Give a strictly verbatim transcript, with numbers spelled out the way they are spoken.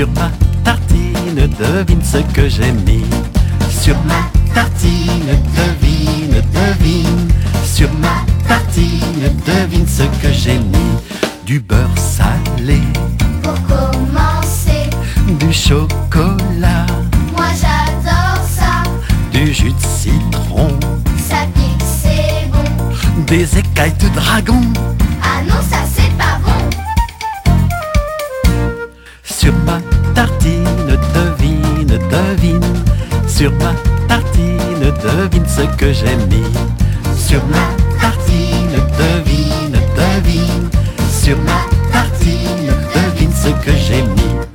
Sur ma tartine, devine ce que j'ai mis. Sur ma tartine, devine, devine. Sur ma tartine, devine ce que j'ai mis. Du beurre salé, pour commencer, du chocolat, moi j'adore ça. du jus de citron, Ça pique, c'est bon. des écailles de dragon. Ah non, ça c'est pas bon. Sur ma tartine, devine, devine. Sur ma tartine, devine ce que j'ai mis. Sur ma tartine, devine, devine. Sur ma tartine, devine ce que j'ai mis.